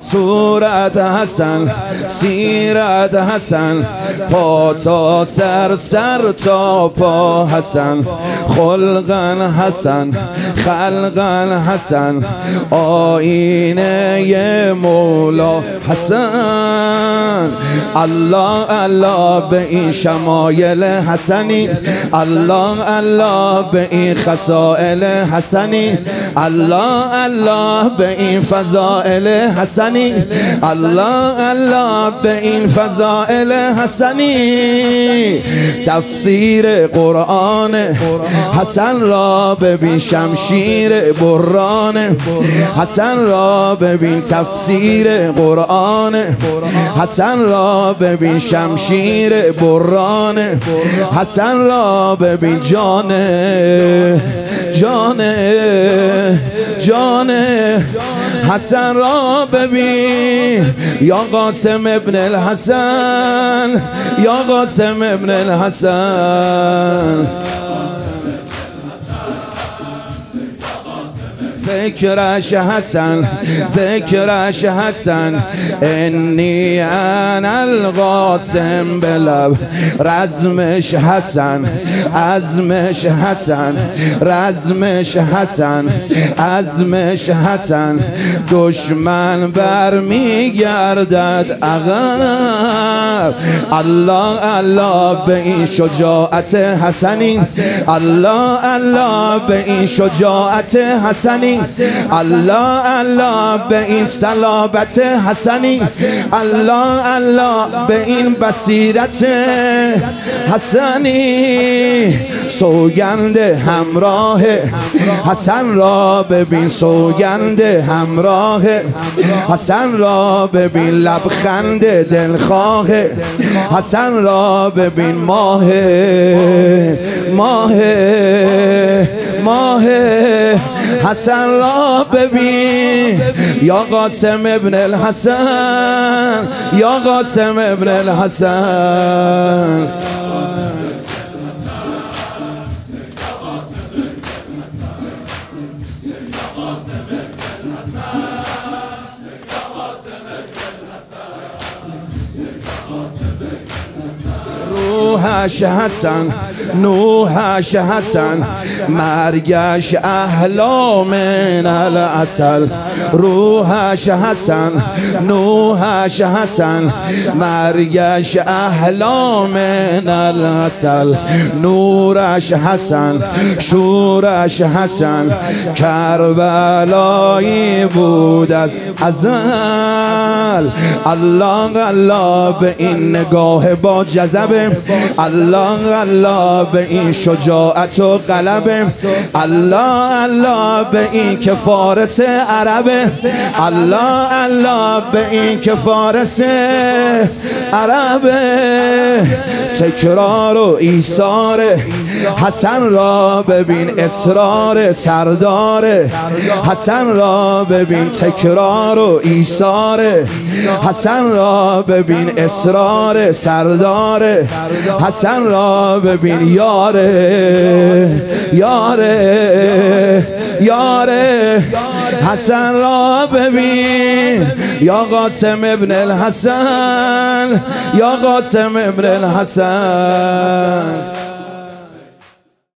صورت حسن، سیرت حسن، پا تا سر، سر تا پا حسن، خلقا حسن، خلقا حسن، آینه مولا حسن. الله الله به این شمایل حسنی، الله الله به این خصائل حسنی، الله الله به این فضائل حسنی، الله الله به این فضائل حسنی. تفسیر قرآن حسن را ببین، شمشیر بران حسن را ببین، تفسیر قرآن حسن را ببین، شمشیر بران حسن را ببین. جان جان جان حسن را ببین، یا قاسم ابن الحسن، یا قاسم ابن الحسن. فکرش حسن، ذکرش حسن، انی انا القاسم بلب. رزمش حسن، عزمش حسن، رزمش حسن، عزمش حسن. دشمن برمیگردد عقب. الله الله به این شجاعت حسنی، الله الله به این شجاعت حسنی، الله الله به این صلابت حسنی، الله الله به این بصیرت حسنی. سوگند همراه حسن را ببین، سوگند همراه حسن را ببین، لبخند دلخواه حسن را ببین. ماه ماه ماه حسن را ببین، یا قاسم ابن الحسن، یا قاسم ابن الحسن. روحش حسن، نوحش حسن، مرگش احلا من العسل. روحش حسن، نوحش حسن، مرگش احلا من العسل. نورش حسن، شورش حسن، کربلایی بود از ازل. الله الله به این نگاه با جذبه، الله الله به این شجاعت و غلبه، الله الله به این که فارس عربه، الله الله به این که فارس عربه. تکرار و ایثار حسن را ببین، اصرار سردار حسن را ببین، تکرار و ایثار حسن را ببین، اصرار سردار حسن را ببین. یاره یاره یاره حسن را ببین، یا قاسم ابن الحسن، یا قاسم ابن الحسن.